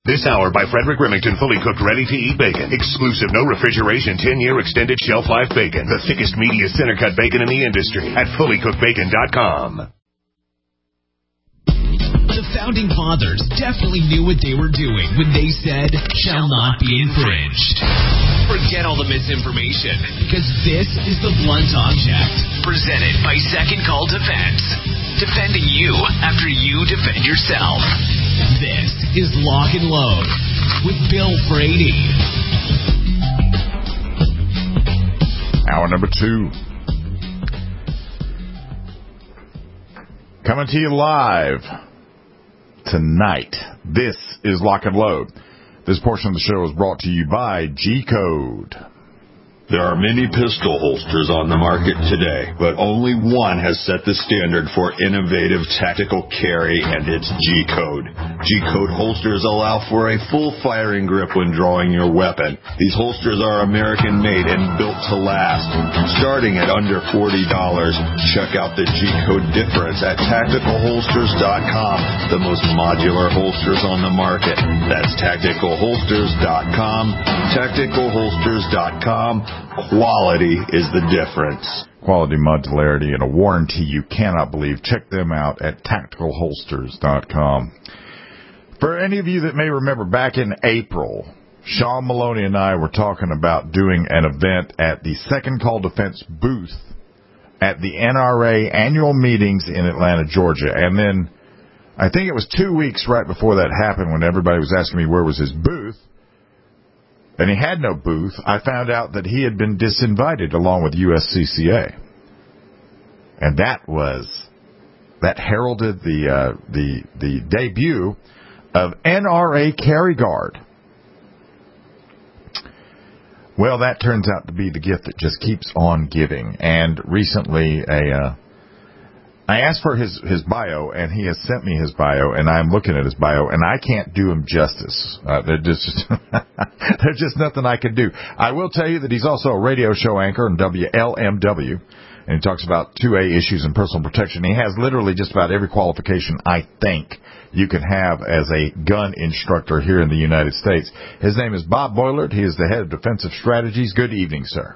This hour by Frederick Remington, fully cooked, ready-to-eat bacon. Exclusive, no refrigeration, 10-year extended shelf life bacon. The thickest, meatiest center-cut bacon in the industry at fullycookedbacon.com. The Founding Fathers definitely knew what they were doing when they said, shall not be infringed. Forget all the misinformation, because this is the Blunt Object, presented by Second Call Defense. Defending you after you defend yourself. This is Lock and Load with Bill Frady. Hour number 2. Coming to you live tonight. This is Lock and Load. This portion of the show is brought to you by G-Code. There are many pistol holsters on the market today, but only one has set the standard for innovative tactical carry, and it's G-Code. G-Code holsters allow for a full firing grip when drawing your weapon. These holsters are American-made and built to last. Starting at under $40, check out the G-Code difference at TacticalHolsters.com, the most modular holsters on the market. That's TacticalHolsters.com, TacticalHolsters.com. Quality is the difference. Quality, modularity, and a warranty you cannot believe. Check them out at TacticalHolsters.com. For any of you that may remember, back in April, Sean Maloney and I were talking about doing an event at the Second Call Defense booth at the NRA annual meetings in Atlanta, Georgia. And then I think it was 2 weeks right before that happened when everybody was asking me where was his booth. And he had no booth. I found out that he had been disinvited along with USCCA. And that heralded the debut of NRA Carry Guard. Well, that turns out to be the gift that just keeps on giving. And recently I asked for his bio, and he has sent me his bio, and I'm looking at his bio, and I can't do him justice. There's just nothing I can do. I will tell you that he's also a radio show anchor on WLMW, and he talks about 2A issues and personal protection. He has literally just about every qualification I think you can have as a gun instructor here in the United States. His name is Bob Boilert. He is the head of defensive strategies. Good evening, sir.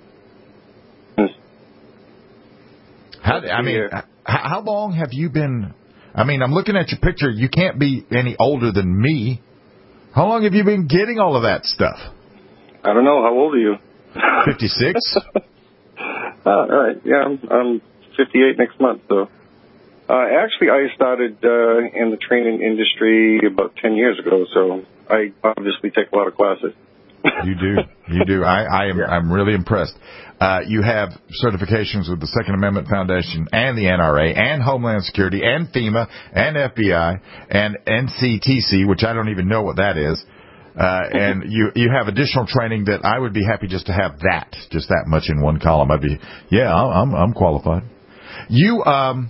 How long have you been? I mean, I'm looking at your picture. You can't be any older than me. How long have you been getting all of that stuff? I don't know. How old are you? 56. All right. Yeah, I'm 58 next month. So, actually, I started in the training industry about 10 years ago. So, I obviously take a lot of classes. You do. I'm really impressed. You have certifications with the Second Amendment Foundation and the NRA and Homeland Security and FEMA and FBI and NCTC, which I don't even know what that is. And you have additional training that I would be happy just to have just that much in one column. I'd be, I'm qualified. You,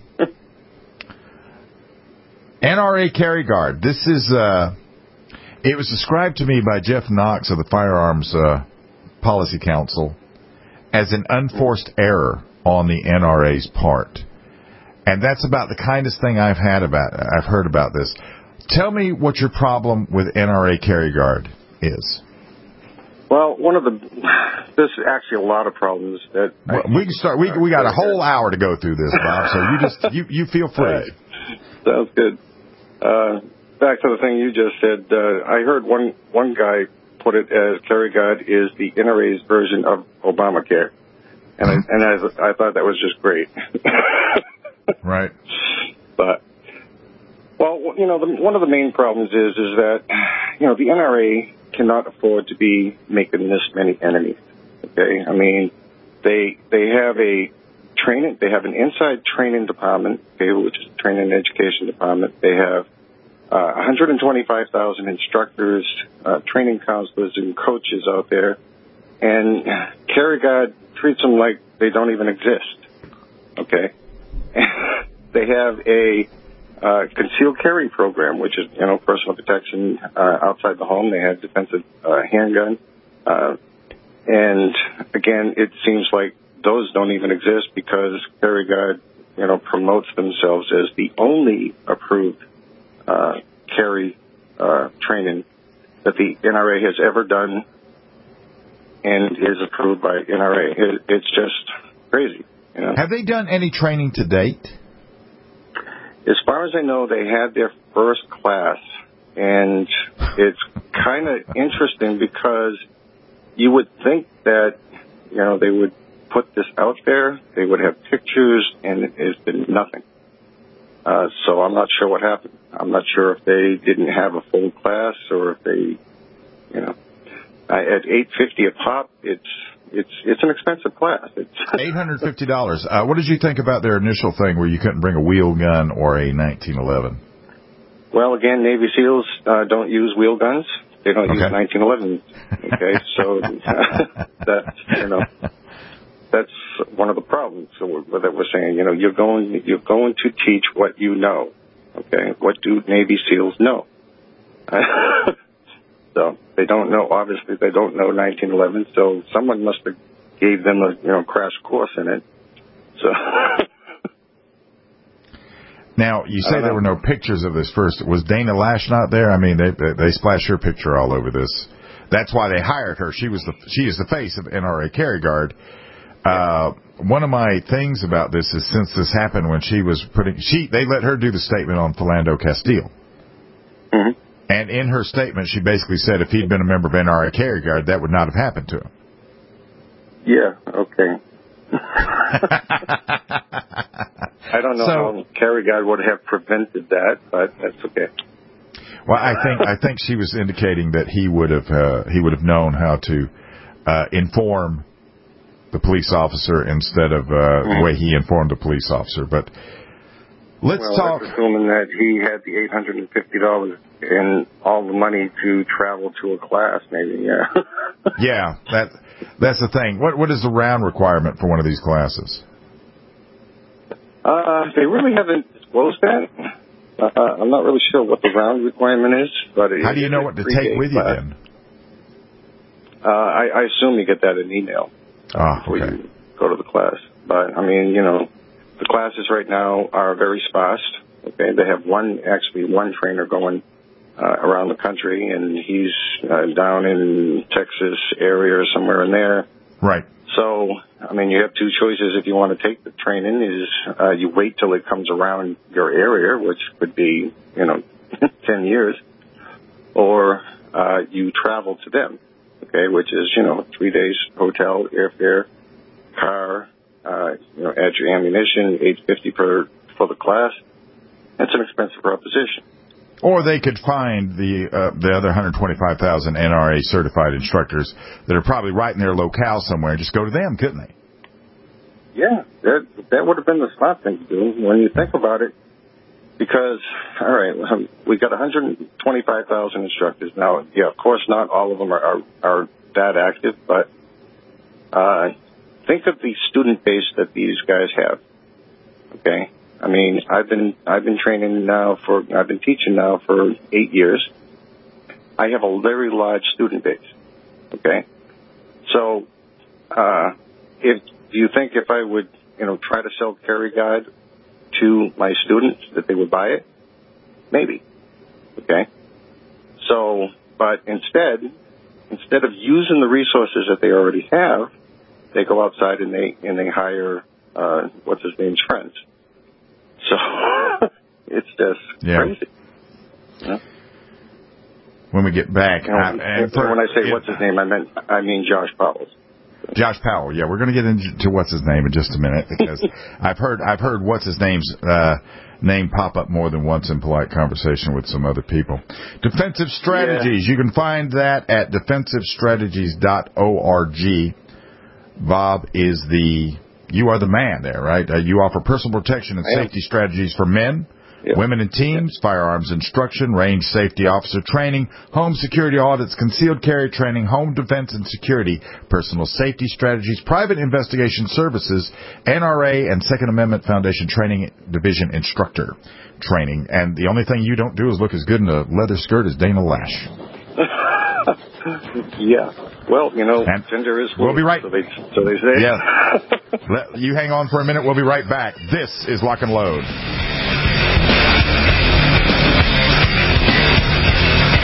NRA Carry Guard. This is, it was described to me by Jeff Knox of the Firearms Policy Council as an unforced error on the NRA's part. And that's about the kindest thing I've heard about this. Tell me what your problem with NRA Carry Guard is. Well, there's actually a lot of problems that... we can start. We got a whole hour to go through this, Bob, so you feel free. Sounds good. Back to the thing you just said, I heard one guy put it as Carry Guard is the NRA's version of Obamacare. And I thought that was just great. Right. But, well, one of the main problems is that, the NRA cannot afford to be making this many enemies. Okay? I mean, they have an inside training department, okay, which is a training and education department. They have 125,000 instructors, training counselors, and coaches out there, and Carry Guard treats them like they don't even exist. Okay, they have a concealed carry program, which is personal protection outside the home. They have defensive handgun, and again, it seems like those don't even exist because Carry Guard, promotes themselves as the only approved carry training that the NRA has ever done and is approved by NRA. It's just crazy. You know? Have they done any training to date? As far as I know, they had their first class, and it's kind of interesting because you would think that, you know, they would put this out there, they would have pictures, and it's been nothing. So I'm not sure what happened. I'm not sure if they didn't have a full class or if they, you know, at $850 a pop, it's an expensive class. It's $850. What did you think about their initial thing where you couldn't bring a wheel gun or a 1911? Well, again, Navy SEALs don't use wheel guns. They don't use 1911. Okay, so that's one of the problems that we're saying. You know, you're going to teach what you know. Okay, what do Navy SEALs know? So they don't know. Obviously, they don't know 1911. So someone must have gave them a crash course in it. So now you say there were no pictures of this first. Was Dana Lash not there? I mean, they splashed her picture all over this. That's why they hired her. She is the face of NRA Carry Guard. One of my things about this is since this happened when she was they let her do the statement on Philando Castile. Mm-hmm. And in her statement, she basically said if he'd been a member of NRA Carry Guard, that would not have happened to him. Yeah, okay. I don't know how Carry Guard would have prevented that, but that's okay. Well, I think she was indicating that he would have known how to inform the police officer instead of the way he informed the police officer. But let's talk. That's assuming that he had the $850 and all the money to travel to a class, maybe. Yeah. Yeah, that's the thing. What is the round requirement for one of these classes? They really haven't disclosed that. I'm not really sure what the round requirement is, but how do you know what to take with you then? I assume you get that in email before you go to the class. But I mean, the classes right now are very sparse. Okay, they have one trainer going around the country, and he's down in Texas area or somewhere in there. Right. So, I mean, you have two choices if you want to take the training. Is you wait till it comes around your area, which could be 10 years, or you travel to them. Okay, which is 3 days hotel, airfare, car. Add your ammunition, $850 for the class. That's an expensive proposition. Or they could find the other 125,000 NRA certified instructors that are probably right in their locale somewhere and just go to them, couldn't they? Yeah, that would have been the smart thing to do when you think about it. Because, all right, we've got 125,000 instructors. Now, yeah, of course, not all of them are that active, but think of the student base that these guys have. Okay, I mean, I've been teaching now for 8 years. I have a very large student base. Okay, so if you think if I would try to sell Carry Guide to my students that they would buy it, maybe. Okay, so but instead of using the resources that they already have, they go outside and they hire what's his name's friends. So it's just crazy. Yeah. When we get back, when I say what's his name, I mean Josh Powell. Josh Powell, yeah, we're going to get into what's his name in just a minute because I've heard what's his name's name pop up more than once in polite conversation with some other people. Defensive Strategies, you can find that at defensivestrategies.org. Bob you are the man there, right? You offer personal protection and safety strategies for men, women and teams, firearms instruction, range safety officer training, home security audits, concealed carry training, home defense and security, personal safety strategies, private investigation services, NRA and Second Amendment Foundation Training Division instructor training. And the only thing you don't do is look as good in a leather skirt as Dana Lash. Yeah. Well, gender is fluid. We'll be right. So they say. Yeah. You hang on for a minute. We'll be right back. This is Lock and Load.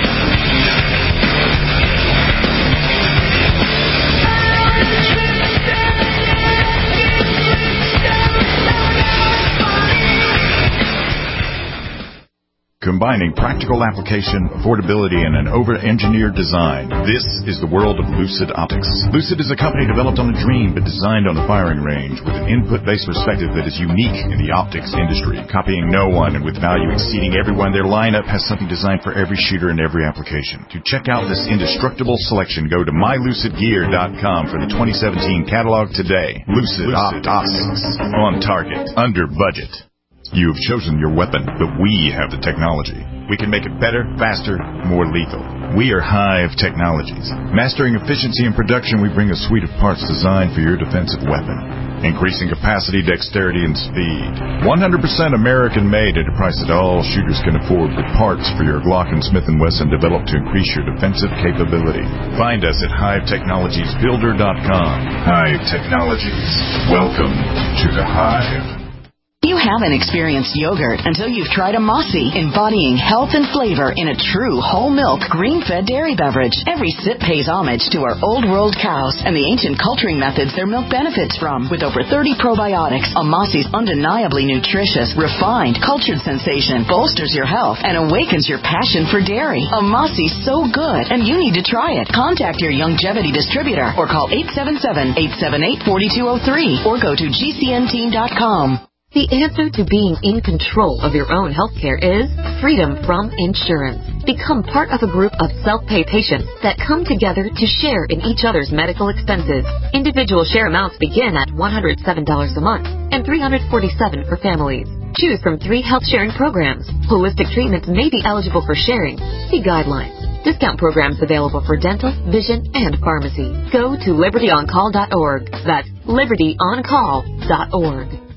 combining practical application, affordability, and an over-engineered design. This is the world of Lucid Optics. Lucid is a company developed on a dream but designed on the firing range with an input-based perspective that is unique in the optics industry, copying no one and with value exceeding everyone. Their lineup has something designed for every shooter and every application. To check out this indestructible selection, go to mylucidgear.com for the 2017 catalog today. Lucid Optics. On target. Under budget. You've chosen your weapon, but we have the technology. We can make it better, faster, more lethal. We are Hive Technologies. Mastering efficiency and production, we bring a suite of parts designed for your defensive weapon. Increasing capacity, dexterity, and speed. 100% American-made at a price that all shooters can afford, with parts for your Glock and Smith & Wesson developed to increase your defensive capability. Find us at HiveTechnologiesBuilder.com. Hive Technologies. Welcome to the Hive. You haven't experienced yogurt until you've tried a Mossy, embodying health and flavor in a true whole milk, green-fed dairy beverage. Every sip pays homage to our old world cows and the ancient culturing methods their milk benefits from. With over 30 probiotics, a Mossy's undeniably nutritious, refined, cultured sensation bolsters your health and awakens your passion for dairy. A Mossy's so good, and you need to try it. Contact your Youngevity distributor or call 877-878-4203 or go to gcnteam.com. The answer to being in control of your own healthcare is freedom from insurance. Become part of a group of self-pay patients that come together to share in each other's medical expenses. Individual share amounts begin at $107 a month and $347 for families. Choose from 3 health sharing programs. Holistic treatments may be eligible for sharing. See guidelines. Discount programs available for dental, vision, and pharmacy. Go to libertyoncall.org. That's libertyoncall.org.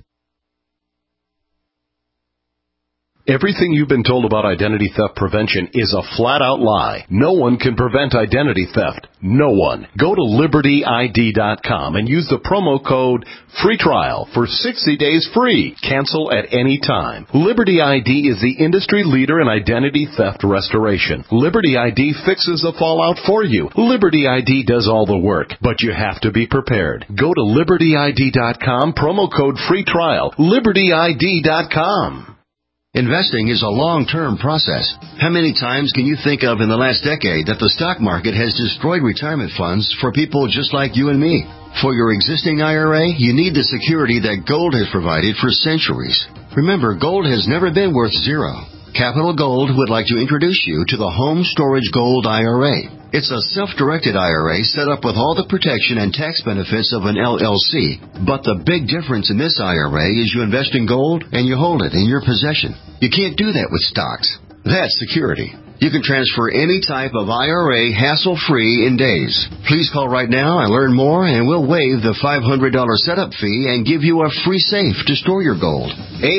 Everything you've been told about identity theft prevention is a flat-out lie. No one can prevent identity theft. No one. Go to LibertyID.com and use the promo code FREETRIAL for 60 days free. Cancel at any time. Liberty ID is the industry leader in identity theft restoration. Liberty ID fixes the fallout for you. Liberty ID does all the work, but you have to be prepared. Go to LibertyID.com, promo code FREETRIAL. LibertyID.com. Investing is a long-term process. How many times can you think of in the last decade that the stock market has destroyed retirement funds for people just like you and me? For your existing IRA, you need the security that gold has provided for centuries. Remember, gold has never been worth zero. Capital Gold would like to introduce you to the Home Storage Gold IRA. It's a self-directed IRA set up with all the protection and tax benefits of an LLC. But the big difference in this IRA is you invest in gold and you hold it in your possession. You can't do that with stocks. That's security. You can transfer any type of IRA hassle-free in days. Please call right now and learn more, and we'll waive the $500 setup fee and give you a free safe to store your gold.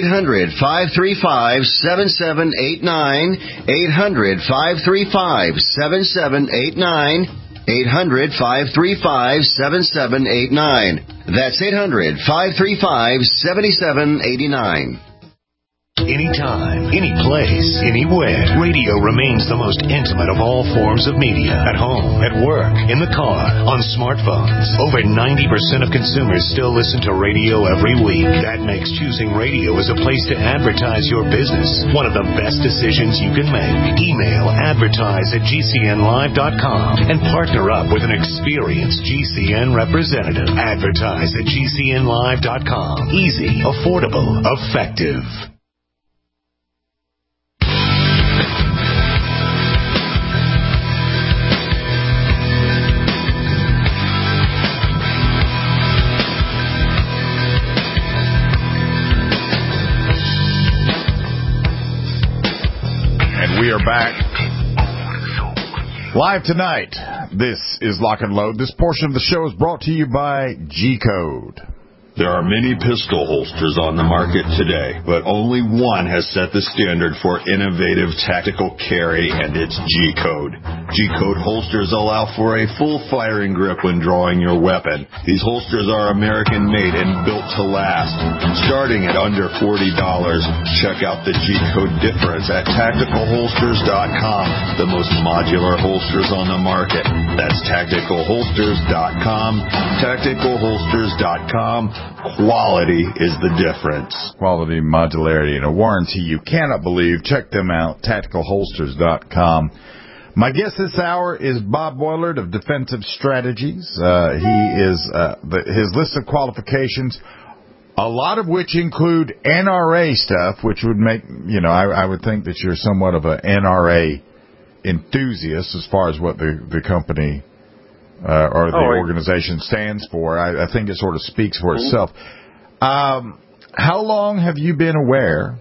800-535-7789. 800-535-7789. 800-535-7789. That's 800-535-7789. Anytime, any place, anywhere. Radio remains the most intimate of all forms of media. At home, at work, in the car, on smartphones. Over 90% of consumers still listen to radio every week. That makes choosing radio as a place to advertise your business one of the best decisions you can make. Email advertise@gcnlive.com and partner up with an experienced GCN representative. Advertise@gcnlive.com. Easy, affordable, effective. We are back live tonight. This is Lock and Load. This portion of the show is brought to you by G-Code. There are many pistol holsters on the market today, but only one has set the standard for innovative tactical carry, and it's G-Code. G-Code holsters allow for a full firing grip when drawing your weapon. These holsters are American-made and built to last. Starting at under $40, check out the G-Code difference at TacticalHolsters.com, the most modular holsters on the market. That's TacticalHolsters.com. TacticalHolsters.com. Quality is the difference. Quality, modularity, and a warranty you cannot believe. Check them out, TacticalHolsters.com. My guest this hour is Bob Boilard of Defensive Strategies. His list of qualifications, a lot of which include NRA stuff, which would make, I would think that you're somewhat of an NRA enthusiast as far as what the company or the organization stands for. I think it sort of speaks for itself. How long have you been aware?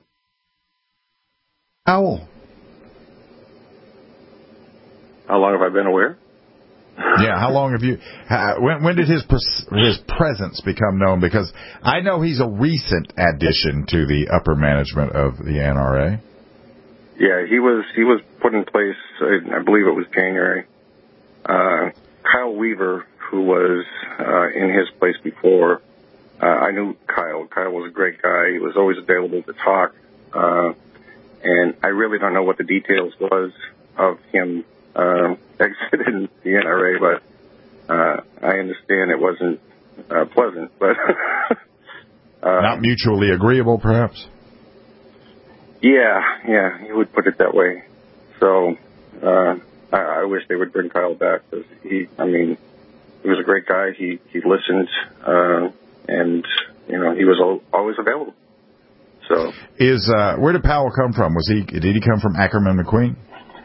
How long have I been aware? Yeah, how long have you... when did his presence become known? Because I know he's a recent addition to the upper management of the NRA. Yeah, he was put in place, I believe it was January. Kyle Weaver, who was in his place before, I knew Kyle. Kyle was a great guy. He was always available to talk. And I really don't know what the details was of him exited the NRA, but I understand it wasn't pleasant. But not mutually agreeable, perhaps? Yeah, you would put it that way. So I wish they would bring Kyle back, because he was a great guy. He listened, and he was always available. So where did Powell come from? Did he come from Ackerman McQueen?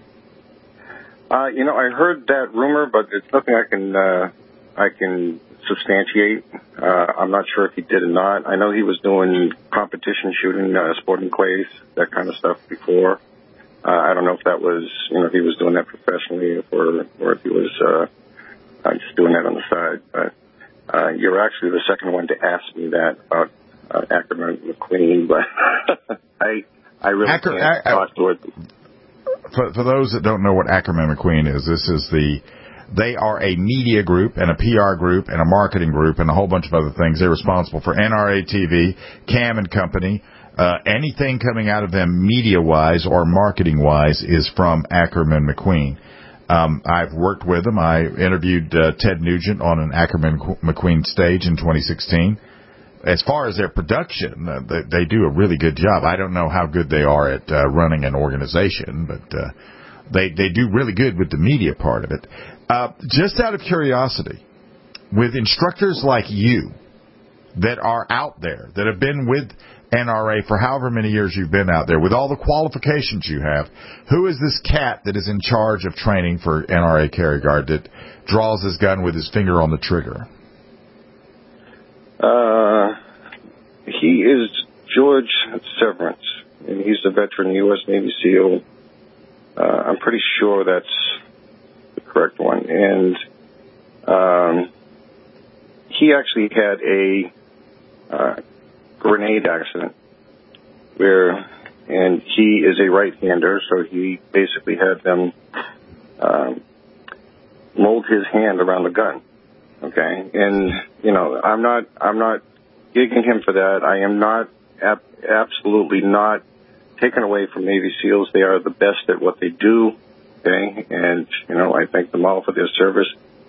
I heard that rumor, but it's nothing I can substantiate. I'm not sure if he did or not. I know he was doing competition shooting, sporting clays, that kind of stuff before. I don't know if that was, if he was doing that professionally or if he was just doing that on the side. But you're actually the second one to ask me that about Ackerman McQueen, but I really can't talk to it. For those that don't know what Ackerman McQueen is, they are a media group and a PR group and a marketing group and a whole bunch of other things. They're responsible for NRA TV, Cam and Company. Anything coming out of them media-wise or marketing-wise is from Ackerman McQueen. I've worked with them. I interviewed Ted Nugent on an Ackerman McQueen stage in 2016. As far as their production, they do a really good job. I don't know how good they are at running an organization, but they do really good with the media part of it. Just out of curiosity, with instructors like you that are out there, that have been with NRA for however many years you've been out there, with all the qualifications you have, who is this cat that is in charge of training for NRA Carry Guard that draws his gun with his finger on the trigger? He is George Severance, and he's a veteran U.S. Navy SEAL. I'm pretty sure that's the correct one. And he actually had a grenade accident and he is a right-hander, so he basically had them mold his hand around the gun. Okay, and I'm not gigging him for that. I am not absolutely not taken away from Navy SEALs. They are the best at what they do. Okay, and I thank them all for their service.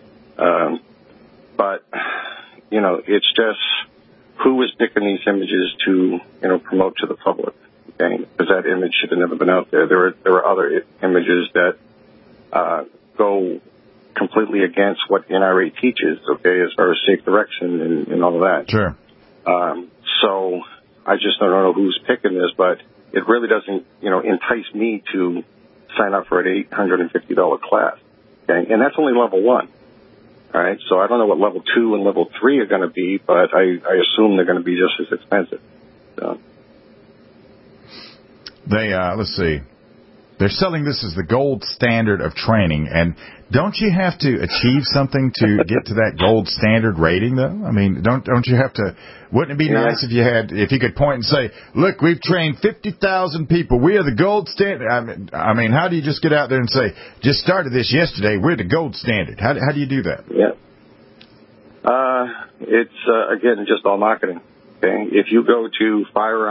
But it's just who is picking these images to promote to the public. Okay, because that image should have never been out there. There are other images that go completely against what NRA teaches, okay, as far as safe direction and all of that. Sure. So I just don't know who's picking this, but it really doesn't, entice me to sign up for an $850 class. Okay, and that's only level 1. All right, so I don't know what level 2 and level 3 are going to be, but I assume they're going to be just as expensive. So. Let's see. They're selling this as the gold standard of training, and don't you have to achieve something to get to that gold standard rating, though? I mean, don't you have to? Wouldn't it be nice if you could point and say, "Look, we've trained 50,000 people. We are the gold standard." I mean, how do you just get out there and say, "Just started this yesterday. We're the gold standard"? How do you do that? Yeah. It's again just all marketing. Okay, if you go to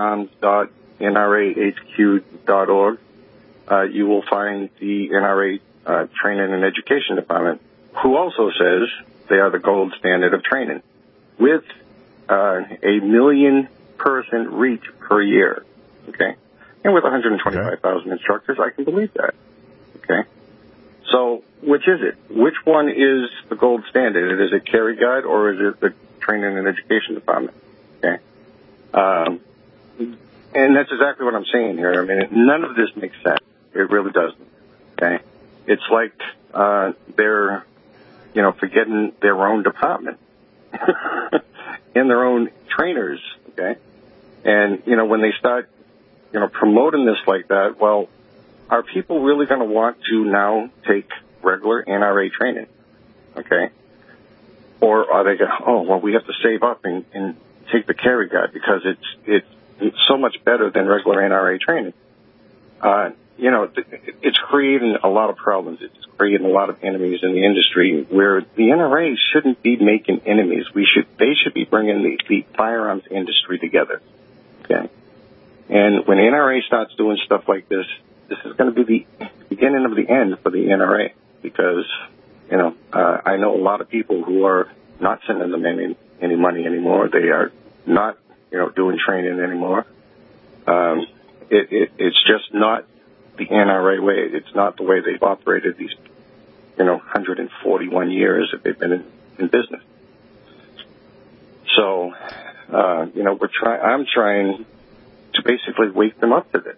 firearms.nrahq.org. You will find the NRA Training and Education Department, who also says they are the gold standard of training, with a 1 million person reach per year. Okay, and with 125,000 instructors, I can believe that. Okay, so which is it? Which one is the gold standard? Is it Carry Guide or is it the Training and Education Department? Okay. And that's exactly what I'm saying here. I mean, none of this makes sense. It really doesn't. Okay, it's like they're, forgetting their own department and their own trainers. Okay, and when they start, promoting this like that, well, are people really going to want to now take regular NRA training? Okay, or are they going? We have to save up and take the Carry Guide because it's so much better than regular NRA training. It's creating a lot of problems. It's creating a lot of enemies in the industry where the NRA shouldn't be making enemies. They should be bringing the firearms industry together. Okay. And when the NRA starts doing stuff like this is going to be the beginning of the end for the NRA because, I know a lot of people who are not sending them any money anymore. They are not, doing training anymore. It's just not the NRA way. It's not the way they've operated these, 141 years that they've been in business. So, I'm trying to basically wake them up to this,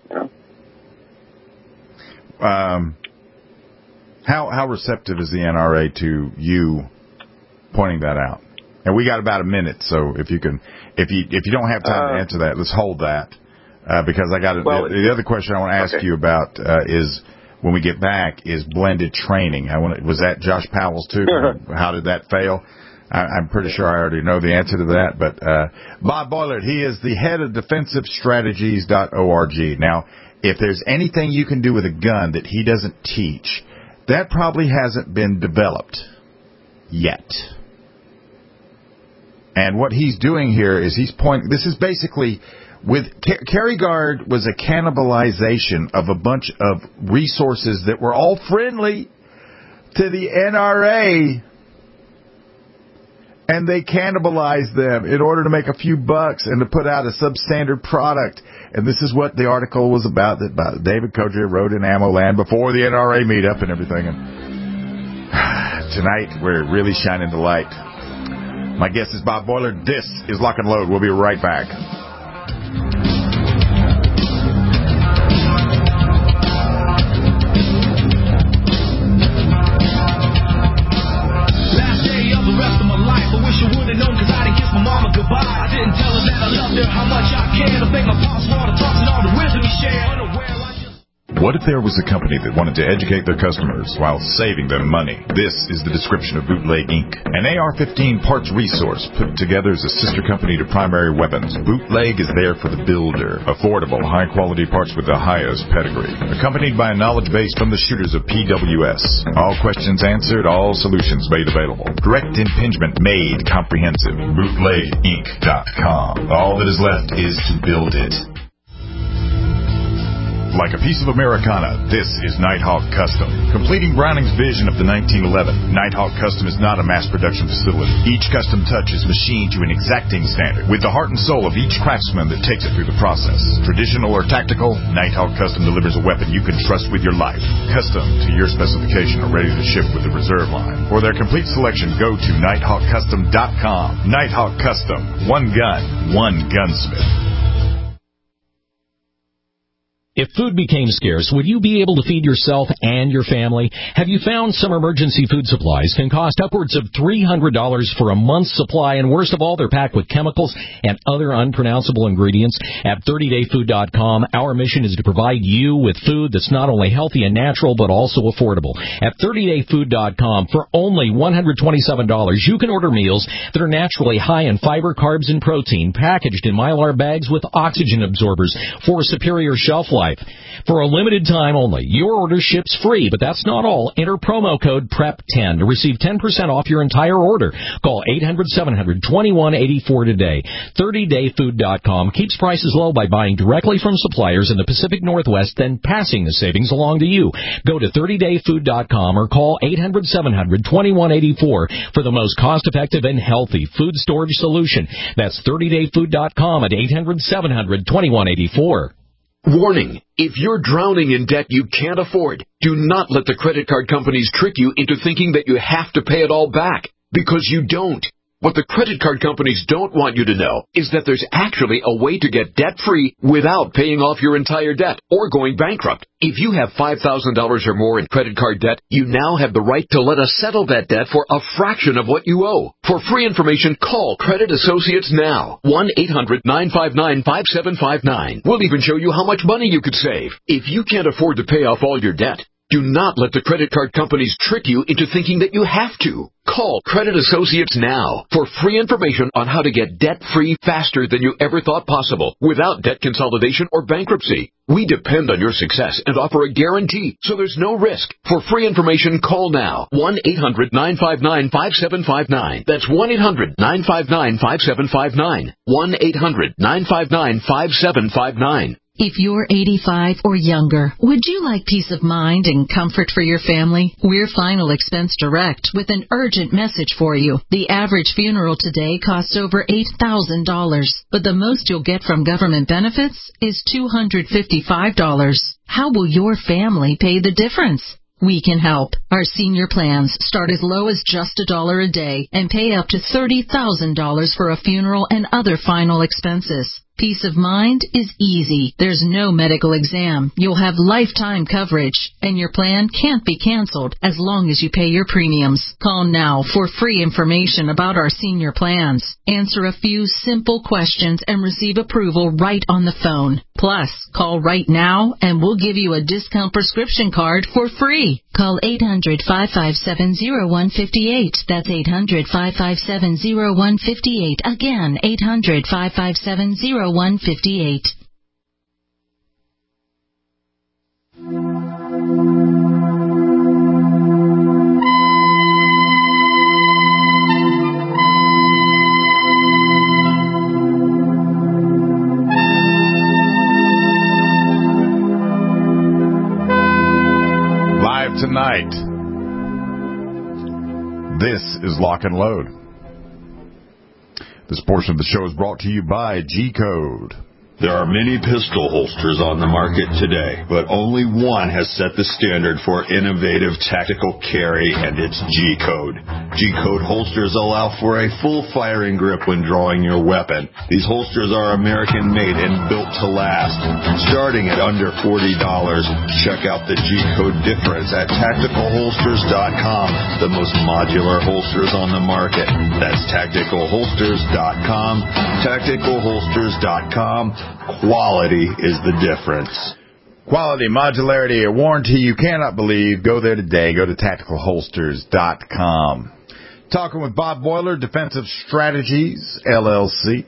How receptive is the NRA to you pointing that out? And we got about a minute, so if you don't have time to answer that, let's hold that. Because I got the other question I want to ask you about is when we get back is blended training. Was that Josh Powell's too? How did that fail? I'm pretty sure I already know the answer to that. But Bob Boilert, he is the head of DefensiveStrategies.org. Now, if there's anything you can do with a gun that he doesn't teach, that probably hasn't been developed yet. And what he's doing here is he's pointing. This is basically. With Carry Guard was a cannibalization of a bunch of resources that were all friendly to the NRA, and they cannibalized them in order to make a few bucks and to put out a substandard product. And this is what the article was about that David Kodria wrote in Ammo Land before the NRA meetup and everything. And tonight we're really shining the light. My guest is Bob Boilert. This is Lock and Load. We'll be right back. What if there was a company that wanted to educate their customers while saving them money? This is the description of Bootleg Inc., an AR-15 parts resource put together as a sister company to Primary Weapons. Bootleg is there for the builder. Affordable, high-quality parts with the highest pedigree. Accompanied by a knowledge base from the shooters of PWS. All questions answered, all solutions made available. Direct impingement made comprehensive. BootlegInc.com. All that is left is to build it. Like a piece of Americana, this is Nighthawk Custom. Completing Browning's vision of the 1911, Nighthawk Custom is not a mass production facility. Each custom touch is machined to an exacting standard, with the heart and soul of each craftsman that takes it through the process. Traditional or tactical, Nighthawk Custom delivers a weapon you can trust with your life. Custom to your specification or ready to ship with the reserve line. For their complete selection, go to NighthawkCustom.com. Nighthawk Custom. One gun, one gunsmith. If food became scarce, would you be able to feed yourself and your family? Have you found some emergency food supplies can cost upwards of $300 for a month's supply, and worst of all, they're packed with chemicals and other unpronounceable ingredients? At 30dayfood.com, our mission is to provide you with food that's not only healthy and natural, but also affordable. At 30dayfood.com, for only $127, you can order meals that are naturally high in fiber, carbs, and protein, packaged in Mylar bags with oxygen absorbers for superior shelf life. For a limited time only, your order ships free, but that's not all. Enter promo code PREP10 to receive 10% off your entire order. Call 800-700-2184 today. 30dayfood.com keeps prices low by buying directly from suppliers in the Pacific Northwest, then passing the savings along to you. Go to 30dayfood.com or call 800-700-2184 for the most cost-effective and healthy food storage solution. That's 30dayfood.com at 800-700-2184. Warning, if you're drowning in debt you can't afford, do not let the credit card companies trick you into thinking that you have to pay it all back, because you don't. What the credit card companies don't want you to know is that there's actually a way to get debt-free without paying off your entire debt or going bankrupt. If you have $5,000 or more in credit card debt, you now have the right to let us settle that debt for a fraction of what you owe. For free information, call Credit Associates now. 1-800-959-5759. We'll even show you how much money you could save. If you can't afford to pay off all your debt, do not let the credit card companies trick you into thinking that you have to. Call Credit Associates now for free information on how to get debt-free faster than you ever thought possible without debt consolidation or bankruptcy. We depend on your success and offer a guarantee, so there's no risk. For free information, call now. 1-800-959-5759. That's 1-800-959-5759. 1-800-959-5759. If you're 85 or younger, would you like peace of mind and comfort for your family? We're Final Expense Direct with an urgent message for you. The average funeral today costs over $8,000, but the most you'll get from government benefits is $255. How will your family pay the difference? We can help. Our senior plans start as low as just $1 a day and pay up to $30,000 for a funeral and other final expenses. Peace of mind is easy. There's no medical exam. You'll have lifetime coverage, and your plan can't be canceled as long as you pay your premiums. Call now for free information about our senior plans. Answer a few simple questions and receive approval right on the phone. Plus, call right now and we'll give you a discount prescription card for free. Call 800-557-0158. That's 800-557-0158. Again, 800-557-0158. Live tonight, this is Lock and Load. This portion of the show is brought to you by G-Code. There are many pistol holsters on the market today, but only one has set the standard for innovative tactical carry, and it's G-Code. G-Code holsters allow for a full firing grip when drawing your weapon. These holsters are American-made and built to last. Starting at under $40, check out the G-Code difference at tacticalholsters.com, the most modular holsters on the market. That's tacticalholsters.com, tacticalholsters.com. Quality is the difference. Quality, modularity, a warranty you cannot believe. Go there today. Go to tacticalholsters.com. Talking with Bob Boiler, Defensive Strategies, LLC.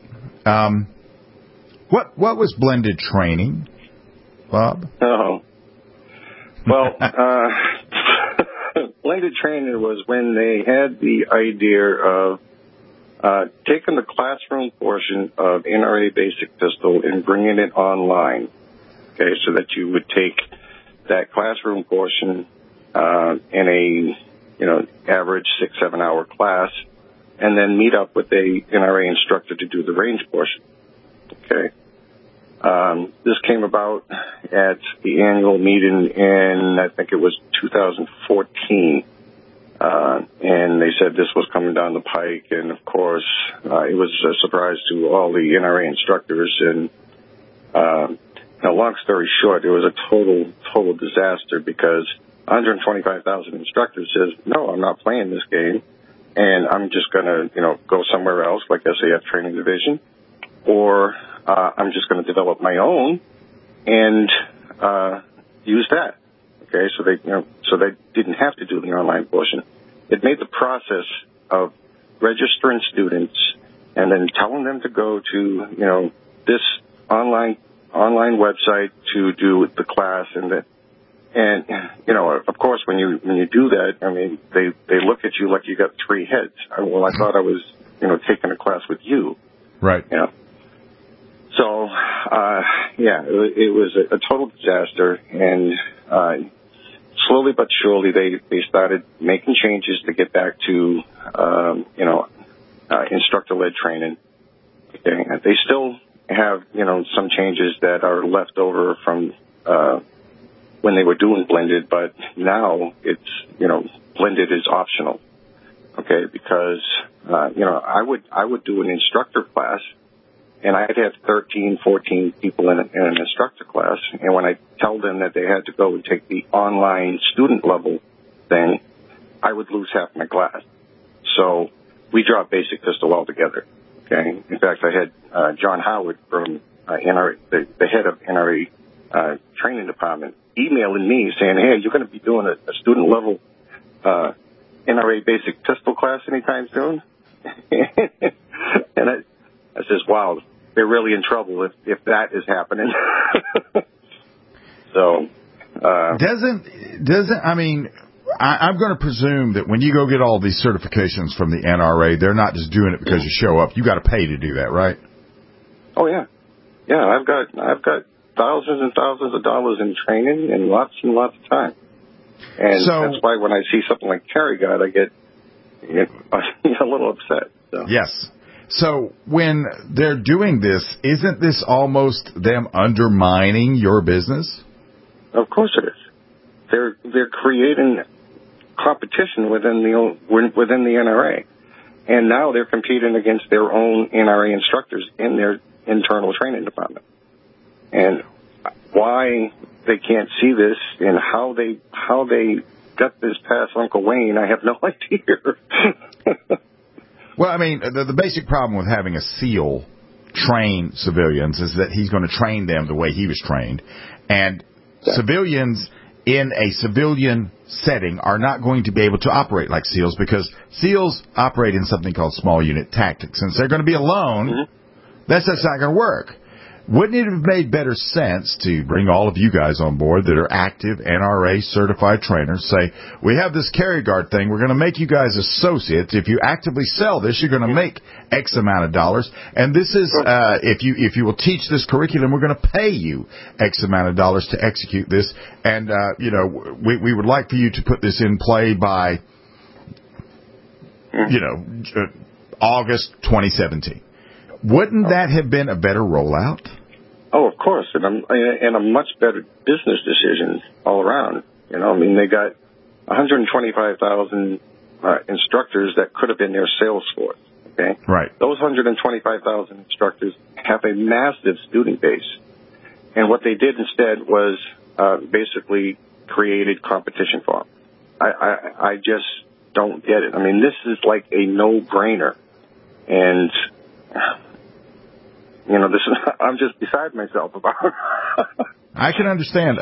What was blended training, Bob? Oh. Well, blended training was when they had the idea of taking the classroom portion of NRA Basic Pistol and bringing it online, okay, so that you would take that classroom portion in a, average 6-7 hour class and then meet up with a NRA instructor to do the range portion, okay. This came about at the annual meeting in, I think it was 2014. And they said this was coming down the pike, and of course, it was a surprise to all the NRA instructors, and long story short, it was a total disaster because 125,000 instructors says, no, I'm not playing this game, and I'm just going to, go somewhere else, like SAF Training Division, or I'm just going to develop my own and use that. Okay, so they didn't have to do the online portion. It made the process of registering students and then telling them to go to, this online website to do the class, and of course, when you do that, I mean, they look at you like you got three heads. Well, I thought I was, taking a class with you. Right. So, it was a total disaster, and slowly but surely they started making changes to get back to, instructor-led training. Okay. They still have, some changes that are left over from when they were doing blended, but now it's, blended is optional. Okay, because, I would do an instructor class, and I'd have 13, 14 people in an instructor class, and when I tell them that they had to go and take the online student level thing, I would lose half my class. So we dropped basic pistol altogether. Okay. In fact, I had John Howard from NRA, the head of NRA training department, emailing me saying, "Hey, you're going to be doing a student level NRA basic pistol class anytime soon?" And I says, "Wow, they're really in trouble if that is happening." So doesn't I mean, I'm going to presume that when you go get all these certifications from the NRA, they're not just doing it because you show up. You got to pay to do that, right? Oh yeah, I've got thousands and thousands of dollars in training and lots of time, and so, that's why when I see something like Terry God, I get a little upset. So. Yes. So when they're doing this, isn't this almost them undermining your business? Of course it is. They're creating competition within the NRA, and now they're competing against their own NRA instructors in their internal training department. And why they can't see this and how they got this past Uncle Wayne, I have no idea. Well, I mean, the basic problem with having a SEAL train civilians is that he's going to train them the way he was trained, and civilians in a civilian setting are not going to be able to operate like SEALs because SEALs operate in something called small unit tactics. Since they're going to be alone, that's not going to work. Wouldn't it have made better sense to bring all of you guys on board that are active NRA certified trainers, say, we have this carry guard thing, we're going to make you guys associates. If you actively sell this, you're going to make X amount of dollars, and this is, if you will teach this curriculum, we're going to pay you X amount of dollars to execute this, and, we would like for you to put this in play by, August 2017. Wouldn't that have been a better rollout? Oh, of course, and a much better business decision all around. They got 125,000 instructors that could have been their sales force. Okay, right. Those 125,000 instructors have a massive student base, and what they did instead was basically created competition for them. I just don't get it. I mean, this is like a no-brainer, and. I'm just beside myself about it. I can understand.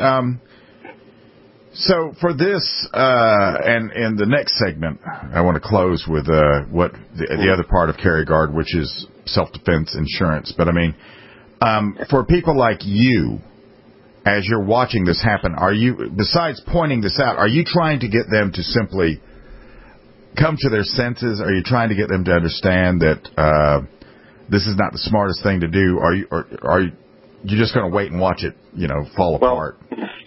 So for this, and in the next segment, I want to close with what the other part of Carry Guard, which is self-defense insurance. But I mean, for people like you, as you're watching this happen, are you, besides pointing this out, are you trying to get them to simply come to their senses? Are you trying to get them to understand that this is not the smartest thing to do? Are you just going to wait and watch it, fall apart?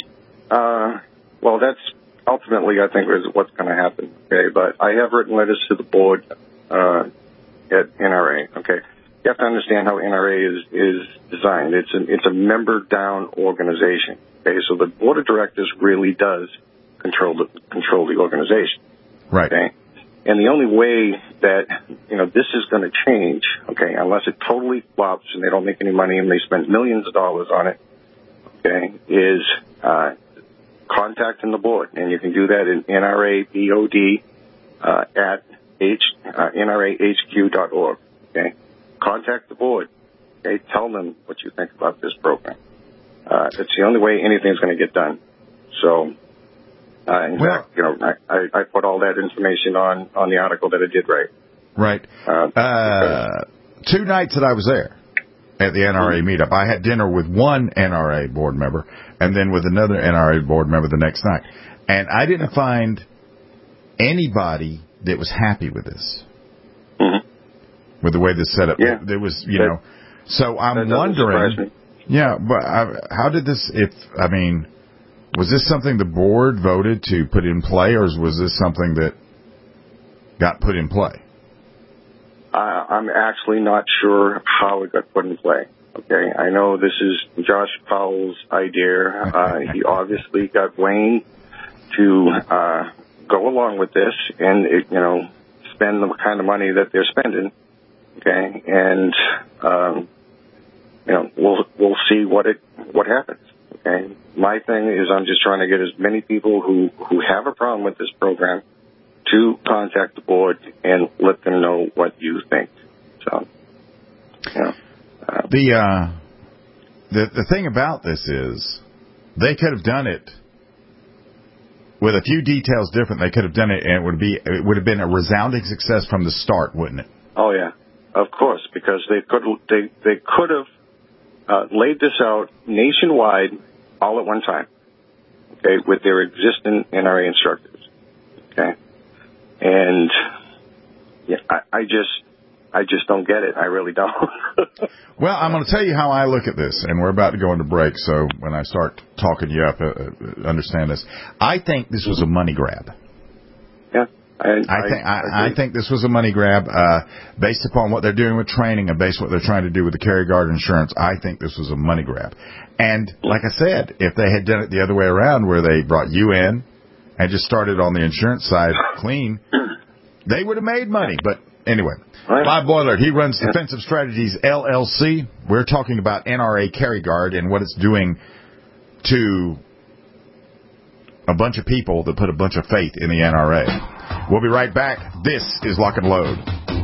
Well, that's ultimately, I think, is what's going to happen. Okay, but I have written letters to the board at NRA. Okay, you have to understand how NRA is designed. It's a member-down organization. Okay, so the board of directors really does control the organization. Right. Okay. And the only way that, this is going to change, okay, unless it totally flops and they don't make any money and they spend millions of dollars on it, okay, is contacting the board, and you can do that in NRABOD at NRAHQ.org. Okay, contact the board. Okay, tell them what you think about this program. It's the only way anything's going to get done. So, in fact, you know, I put all that information on the article that I did write. Right. 2 nights that I was there at the NRA meetup, I had dinner with one NRA board member and then with another NRA board member the next night. And I didn't find anybody that was happy with this, with the way this set up. Yeah. There was, you know, so I'm wondering, but how did this, was this something the board voted to put in play, or was this something that got put in play? I'm actually not sure how it got put in play. Okay, I know this is Josh Powell's idea. He obviously got Wayne to go along with this and spend the kind of money that they're spending. Okay, and we'll see what happens. Okay, my thing is I'm just trying to get as many people who have a problem with this program to contact the board and let them know what you think. So, the thing about this is they could have done it with a few details different. They could have done it, and it would have been a resounding success from the start, wouldn't it? Oh yeah, of course, because they could have laid this out nationwide all at one time. Okay, with their existing NRA instructors. Okay. And I just don't get it. I really don't. Well, I'm going to tell you how I look at this, and we're about to go into break. So when I start talking you up, understand this. I think this was a money grab. Yeah, I think this was a money grab based upon what they're doing with training and based on what they're trying to do with the Carry Guard insurance. I think this was a money grab. And like I said, if they had done it the other way around, where they brought you in and just started on the insurance side clean, they would have made money. But anyway, Bob Boiler, he runs Defensive Strategies LLC. We're talking about NRA Carry Guard and what it's doing to a bunch of people that put a bunch of faith in the NRA. We'll be right back. This is Lock and Load.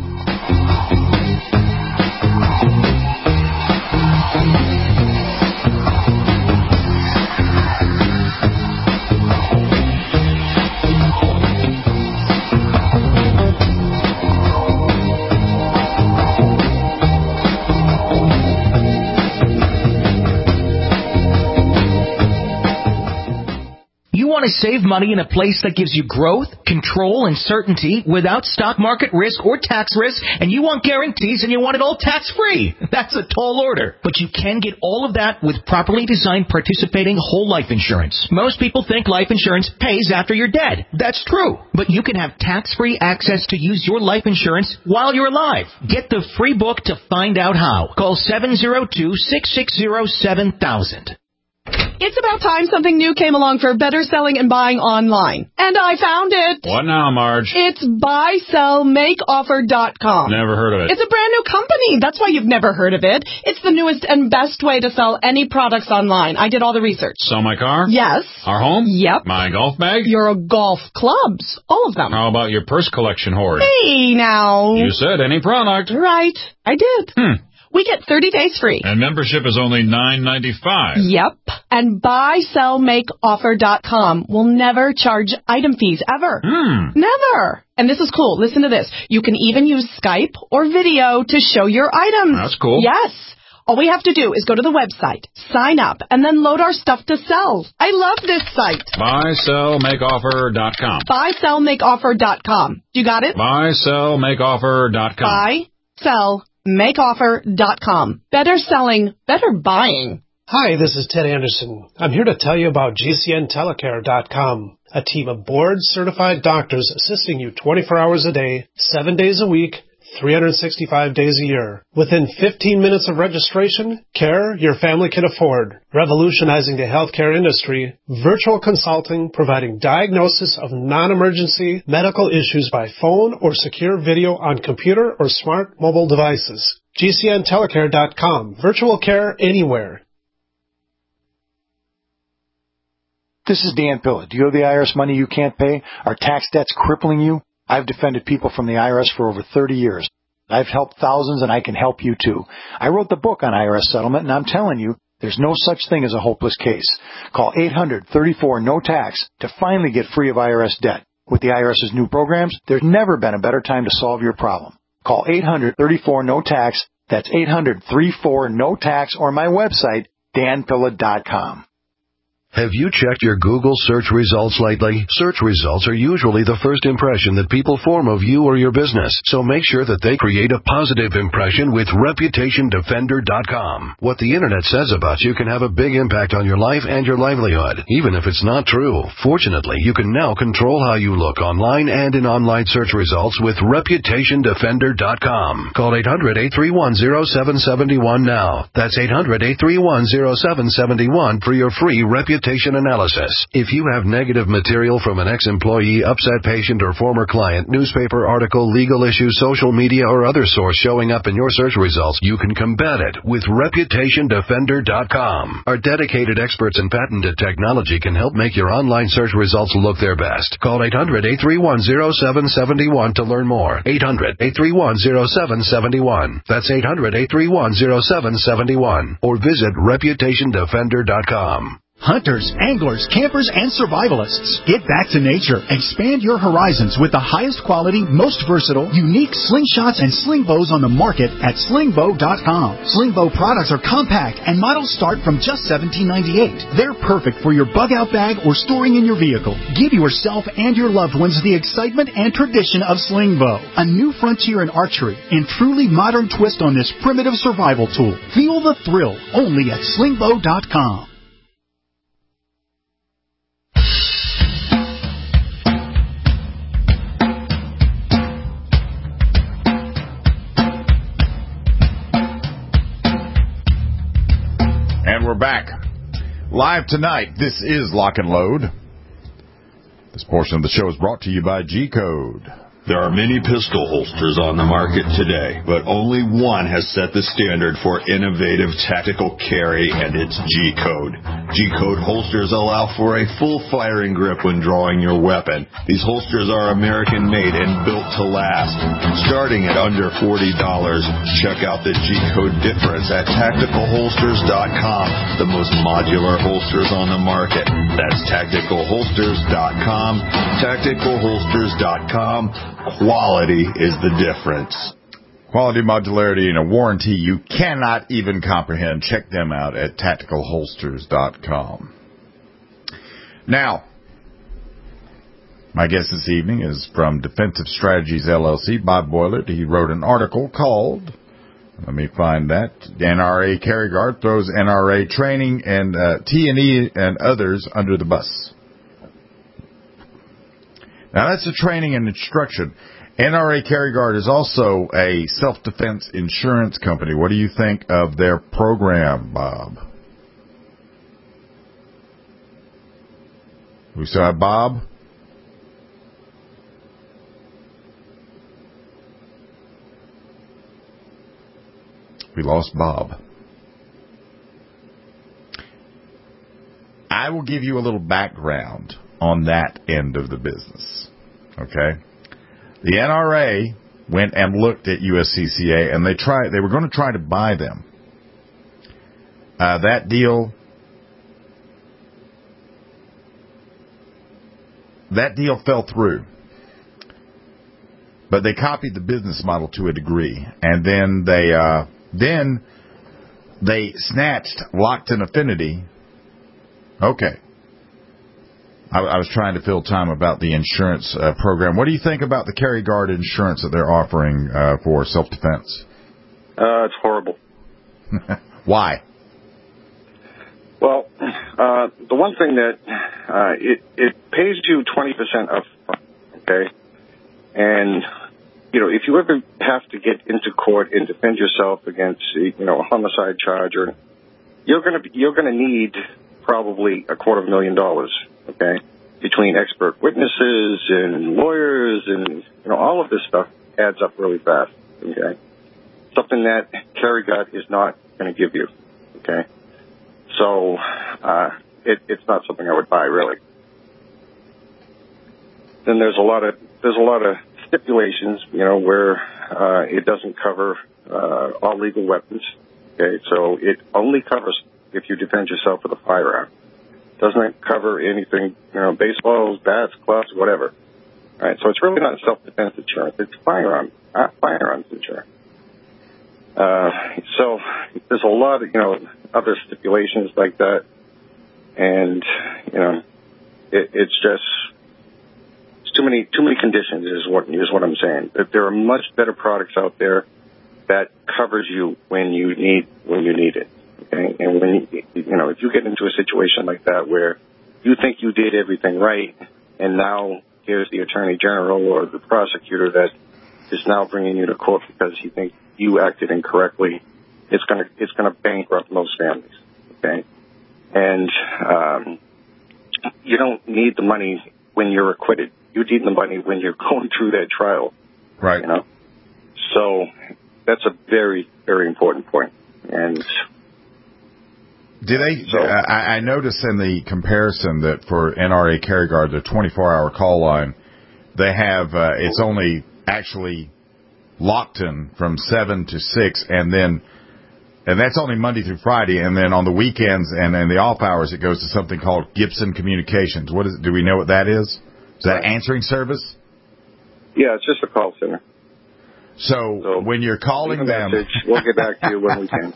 Want to save money in a place that gives you growth, control, and certainty without stock market risk or tax risk, and you want guarantees and you want it all tax-free. That's a tall order. But you can get all of that with properly designed participating whole life insurance. Most people think life insurance pays after you're dead. That's true. But you can have tax-free access to use your life insurance while you're alive. Get the free book to find out how. Call 702-660-7000. It's about time something new came along for better selling and buying online. And I found it. What now, Marge? It's buysellmakeoffer.com. Never heard of it. It's a brand new company. That's why you've never heard of it. It's the newest and best way to sell any products online. I did all the research. Sell my car? Yes. Our home? Yep. My golf bag? Your golf clubs. All of them. How about your purse collection hoard? Hey, now. You said any product. Right. I did. We get 30 days free. And membership is only $9.95. Yep. And buysellmakeoffer.com will never charge item fees, ever. Never. And this is cool. Listen to this. You can even use Skype or video to show your items. That's cool. Yes. All we have to do is go to the website, sign up, and then load our stuff to sell. I love this site. Buysellmakeoffer.com. Buysellmakeoffer.com. You got it? Buysellmakeoffer.com. Buysellmakeoffer.com. Better selling, better buying. Hi, this is Ted Anderson. I'm here to tell you about GCNtelecare.com, a team of board-certified doctors assisting you 24 hours a day, 7 days a week, 365 days a year. Within 15 minutes of registration, care your family can afford. Revolutionizing the healthcare industry, virtual consulting providing diagnosis of non-emergency medical issues by phone or secure video on computer or smart mobile devices. GCNtelecare.com. Virtual care anywhere. This is Dan Pilla. Do you owe the IRS money you can't pay? Are tax debts crippling you? I've defended people from the IRS for over 30 years. I've helped thousands, and I can help you too. I wrote the book on IRS settlement, and I'm telling you, there's no such thing as a hopeless case. Call 800-34-NO-TAX to finally get free of IRS debt. With the IRS's new programs, there's never been a better time to solve your problem. Call 800-34-NO-TAX. That's 800-34-NO-TAX, or my website, danpilla.com. Have you checked your Google search results lately? Search results are usually the first impression that people form of you or your business, so make sure that they create a positive impression with ReputationDefender.com. What the Internet says about you can have a big impact on your life and your livelihood, even if it's not true. Fortunately, you can now control how you look online and in online search results with ReputationDefender.com. Call 800-831-0771 now. That's 800-831-0771 for your free reputation analysis. If you have negative material from an ex-employee, upset patient, or former client, newspaper article, legal issue, social media, or other source showing up in your search results, you can combat it with ReputationDefender.com. Our dedicated experts in patented technology can help make your online search results look their best. Call 800-831-0771 to learn more. 800-831-0771. That's 800-831-0771. Or visit ReputationDefender.com. Hunters, anglers, campers, and survivalists. Get back to nature. Expand your horizons with the highest quality, most versatile, unique slingshots and sling bows on the market at slingbow.com. Slingbow products are compact and models start from just $17.98. They're perfect for your bug-out bag or storing in your vehicle. Give yourself and your loved ones the excitement and tradition of Slingbow, a new frontier in archery and truly modern twist on this primitive survival tool. Feel the thrill only at slingbow.com. And we're back. Live tonight, this is Lock and Load. This portion of the show is brought to you by G-Code. There are many pistol holsters on the market today, but only one has set the standard for innovative tactical carry, and it's G-Code. G-Code holsters allow for a full firing grip when drawing your weapon. These holsters are American-made and built to last. Starting at under $40, check out the G-Code difference at TacticalHolsters.com, the most modular holsters on the market. That's TacticalHolsters.com, TacticalHolsters.com. Quality is the difference. Quality, modularity, and a warranty you cannot even comprehend. Check them out at TacticalHolsters.com. Now, my guest this evening is from Defensive Strategies, LLC, Bob Boilert. He wrote an article called, let me find that, NRA Carry Guard Throws NRA Training and T&E and Others Under the Bus. Now, that's the training and instruction. NRA Carry Guard is also a self-defense insurance company. What do you think of their program, Bob? We still have Bob? We lost Bob. I will give you a little background on that end of the business. Okay? The NRA went and looked at USCCA, and they were going to try to buy them. That deal fell through. But they copied the business model to a degree, and then they snatched Lockton Affinity. Okay. I was trying to fill time about the insurance program. What do you think about the Carry Guard insurance that they're offering for self-defense? It's horrible. Why? Well, the one thing that it pays you 20% upfront, okay? And, if you ever have to get into court and defend yourself against, a homicide charge, you're going to need probably $250,000, okay, between expert witnesses and lawyers and, all of this stuff adds up really fast, okay? Something that Carry Guard is not going to give you, okay? So it's not something I would buy, really. Then there's a lot of stipulations, where it doesn't cover all legal weapons. Okay, so it only covers if you defend yourself with a firearm. Doesn't cover anything, baseballs, bats, clubs, whatever. All right, so it's really not self-defense insurance. It's firearms insurance. So there's a lot of, other stipulations like that. And, it's too many conditions is what I'm saying. That there are much better products out there that covers you when you need it. Okay? And when if you get into a situation like that where you think you did everything right, and now here's the attorney general or the prosecutor that is now bringing you to court because he thinks you acted incorrectly, it's gonna bankrupt most families. Okay, and you don't need the money when you're acquitted. You need the money when you're going through that trial. Right. So that's a very, very important point. And do they? I noticed in the comparison that for NRA Carry Guard, the 24-hour call line, they have it's only actually locked in from 7 to 6, and that's only Monday through Friday, and then on the weekends and the off hours, it goes to something called Gibson Communications. What is it? Do we know what that is? Is that answering service? Yeah, it's just a call center. So when you're calling them, we'll get back to you when we can.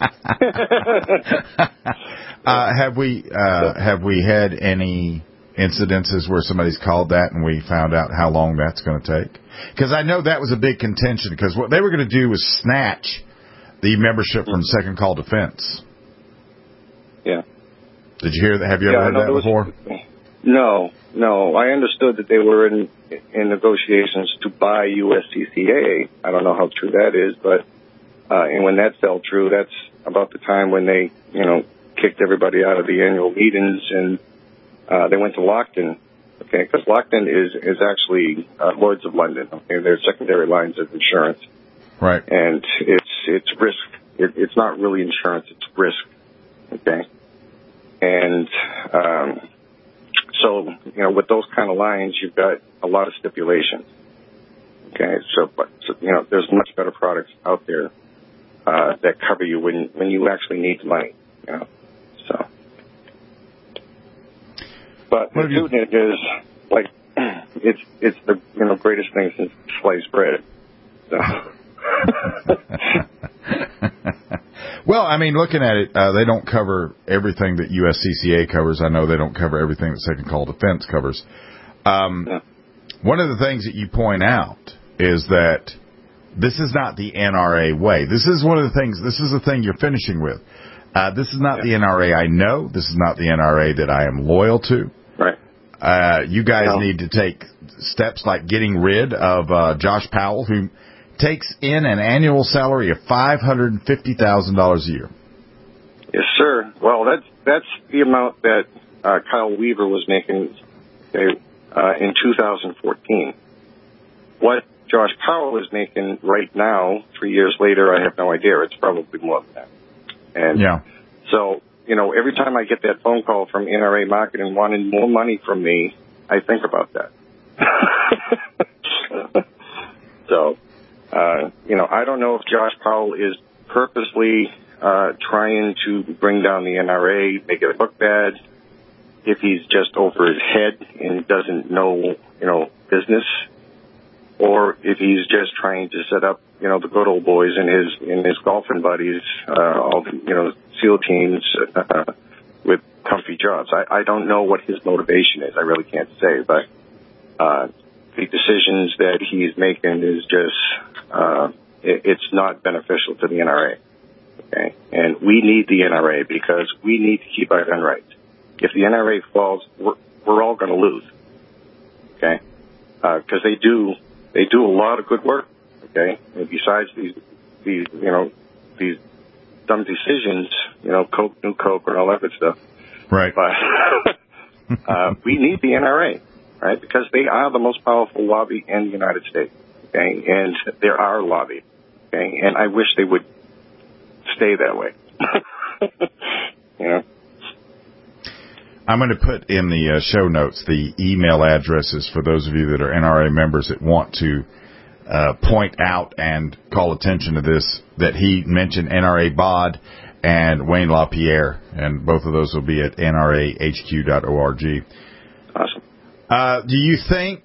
Have we had any incidences where somebody's called that and we found out how long that's going to take? Because I know that was a big contention, because what they were going to do was snatch the membership from Second Call Defense. Yeah. Did you hear that? Have you ever heard that before? No. I understood that they were in negotiations to buy USCCA. I don't know how true that is, but and when that fell through, that's about the time when they, kicked everybody out of the annual meetings, and they went to Lockton. Okay, because Lockton is actually Lloyd's of London. Okay, they're secondary lines of insurance. Right. And it's risk. It's not really insurance. It's risk. Okay. And so, with those kind of lines, you've got a lot of stipulations. Okay. So there's much better products out there that cover you when you actually need the money. So. But the good news is, like, it's the greatest thing since sliced bread. So. Well, I mean, looking at it, they don't cover everything that USCCA covers. I know they don't cover everything that Second Call Defense covers. One of the things that you point out is that this is not the NRA way. This is one of the things. This is the thing you're finishing with. This is not the NRA I know. This is not the NRA that I am loyal to. Right. You guys need to take steps like getting rid of Josh Powell, who takes in an annual salary of $550,000 a year. Yes, sir. Well, that's the amount that Kyle Weaver was making in 2014. What Josh Powell is making right now, 3 years later, I have no idea. It's probably more than that. And so, every time I get that phone call from NRA Marketing wanting more money from me, I think about that. So, I don't know if Josh Powell is purposely trying to bring down the NRA, make it look bad, if he's just over his head and doesn't know, business, or if he's just trying to set up, the good old boys and his golfing buddies, all the, SEAL teams with comfy jobs. I don't know what his motivation is. I really can't say, but the decisions that he's making is just, it's not beneficial to the NRA. Okay. And we need the NRA because we need to keep our gun rights. If the NRA falls, we're all going to lose. Okay. Cause they do a lot of good work. Okay. And besides these dumb decisions, Coke, New Coke, and all that good stuff. Right. But, we need the NRA. Right, because they are the most powerful lobby in the United States, okay? And they're our lobby, okay? And I wish they would stay that way. I'm going to put in the show notes the email addresses for those of you that are NRA members that want to point out and call attention to this, that he mentioned NRA BOD and Wayne LaPierre, and both of those will be at nrahq.org. Awesome. Do you think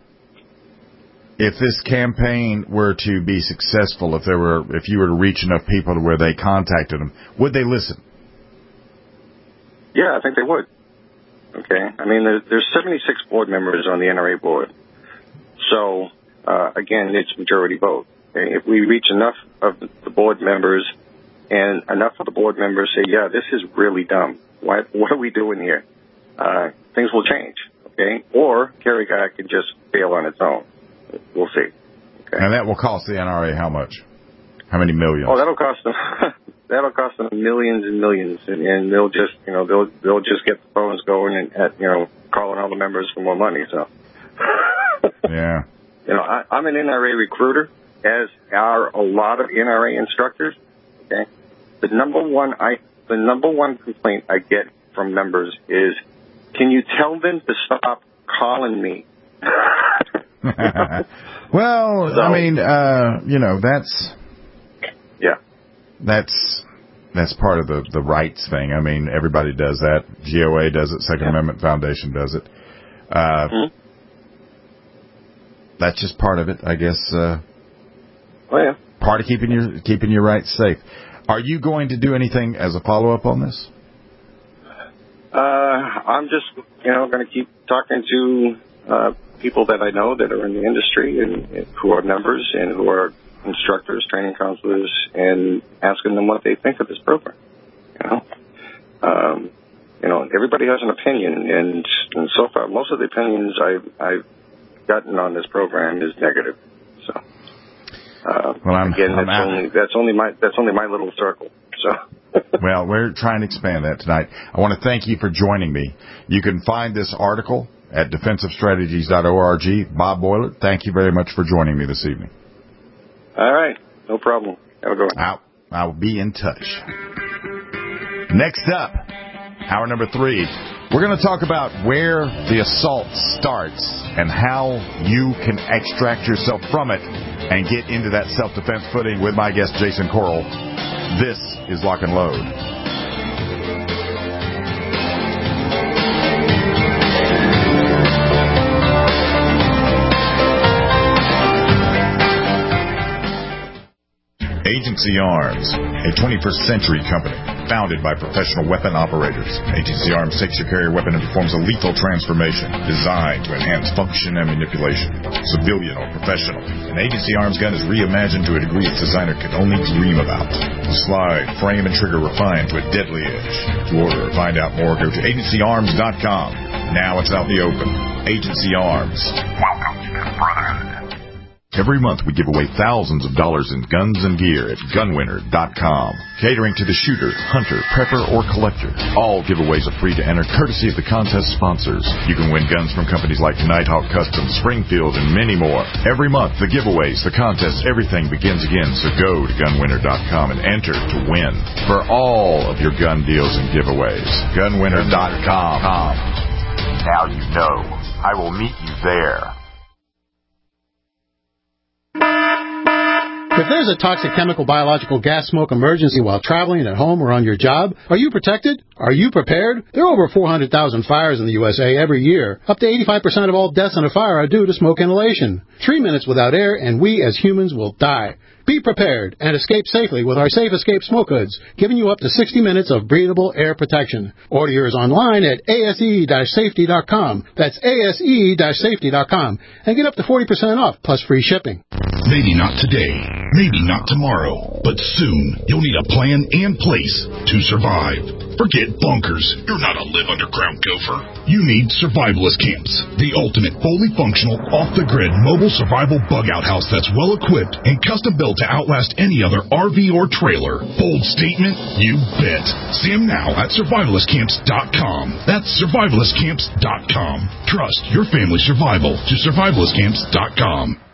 if this campaign were to be successful, if you were to reach enough people to where they contacted them, would they listen? Yeah, I think they would. Okay. I mean, there's 76 board members on the NRA board. So, again, it's majority vote. If we reach enough of the board members and enough of the board members say, yeah, this is really dumb. What are we doing here? Things will change. Okay. Or Kerry Guy can just fail on its own. We'll see. Okay. And that will cost the NRA how much? How many millions? Oh, that'll cost them. That'll cost them millions and millions, and they'll just, they'll just get the phones going and calling all the members for more money. So, yeah, I'm an NRA recruiter, as are a lot of NRA instructors. Okay, the number one complaint I get from members is, can you tell them to stop calling me? Well, so, I mean, that's. Yeah. That's part of the rights thing. I mean, everybody does that. GOA does it. Second Amendment Foundation does it. That's just part of it, I guess. Part of keeping your rights safe. Are you going to do anything as a follow-up on this? I'm just, going to keep talking to people that I know that are in the industry and who are members and who are instructors, training counselors, and asking them what they think of this program. Everybody has an opinion, and so far, most of the opinions I've gotten on this program is negative. So, that's only my little circle. So. Well, we're trying to expand that tonight. I want to thank you for joining me. You can find this article at defensivestrategies.org. Bob Boiler, thank you very much for joining me this evening. All right. No problem. Have a good one. I'll be in touch. Next up, hour number 3, we're going to talk about where the assault starts and how you can extract yourself from it and get into that self-defense footing with my guest, Jason Corll. This is Lock and Load. Agency Arms, a 21st century company founded by professional weapon operators. Agency Arms takes your carrier weapon and performs a lethal transformation designed to enhance function and manipulation. Civilian or professional, an Agency Arms gun is reimagined to a degree its designer could only dream about. The slide, frame, and trigger refined to a deadly edge. To order or find out more, go to agencyarms.com. Now it's out in the open. Agency Arms. Welcome to the Brotherhood. Every month we give away thousands of dollars in guns and gear at gunwinner.com. Catering to the shooter, hunter, prepper, or collector. All giveaways are free to enter, courtesy of the contest sponsors. You can win guns from companies like Nighthawk Customs, Springfield, and many more. Every month, the giveaways, the contests, everything begins again. So go to gunwinner.com and enter to win for all of your gun deals and giveaways. Gunwinner.com. Now you know. I will meet you there. If there's a toxic chemical, biological, gas, smoke emergency while traveling, at home, or on your job, are you protected? Are you prepared? There are over 400,000 fires in the USA every year. Up to 85% of all deaths in a fire are due to smoke inhalation. 3 minutes without air, and we as humans will die. Be prepared and escape safely with our Safe Escape Smoke Hoods, giving you up to 60 minutes of breathable air protection. Order yours online at ase-safety.com. That's ase-safety.com. And get up to 40% off, plus free shipping. Maybe not today, maybe not tomorrow, but soon you'll need a plan and place to survive. Forget bunkers. You're not a live underground gopher. You need Survivalist Camps, the ultimate fully functional, off-the-grid mobile survival bug-out house that's well-equipped and custom-built to outlast any other RV or trailer. Bold statement? You bet. See them now at survivalistcamps.com. That's survivalistcamps.com. Trust your family's survival to survivalistcamps.com.